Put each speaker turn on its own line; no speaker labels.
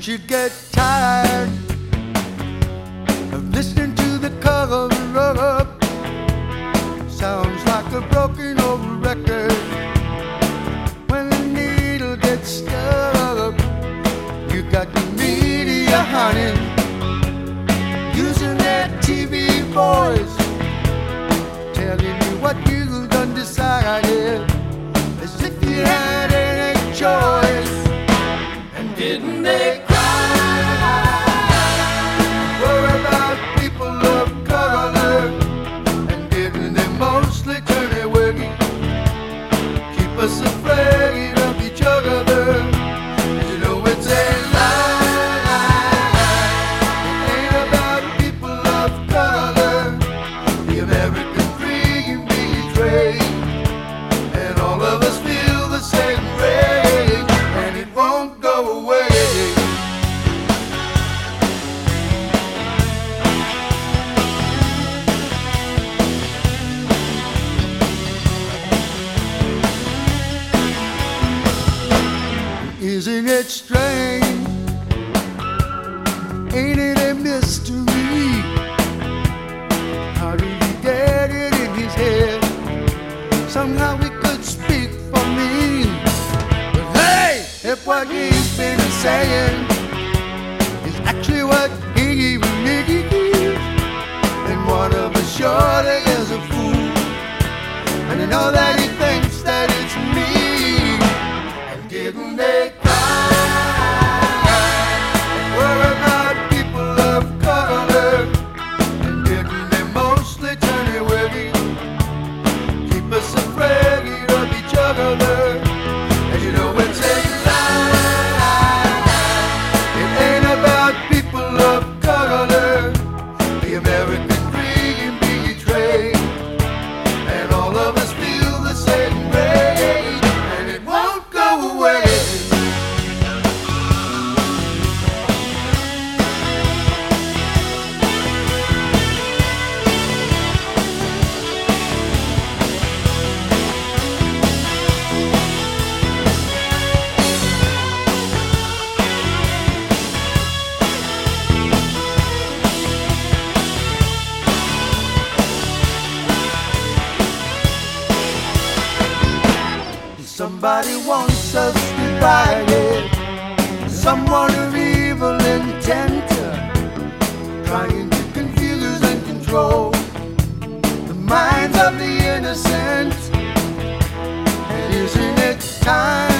you get tired of listening to the cover up? Sounds like a broken old record. When the needle gets stuck, you got the media, honey, using that TV voice, telling you what you done decided, as if you had any choice. And didn't they worry about people of color? And didn't they mostly turn away, keep us afraid of each other? You know it's a lie. It ain't about people of color. The American dream betrayed, and all of us feel the same rage, and it won't go away. Isn't it strange? Ain't it a mystery? How did he get it in his head? Somehow he could speak for me. But hey, if what he's been saying is actually what he believes, then one of us surely is a fool. And I know that he thinks that it's me. And didn't they worry about people of color? And didn't they mostly turn away, keep us afraid of each other? And you know it's a lie. It ain't about people of color. The American dream betrayed, and all of us feel the same rage, and it won't go away. Somebody wants us divided, someone of evil intent, trying to confuse and control the minds of the innocent. And isn't it time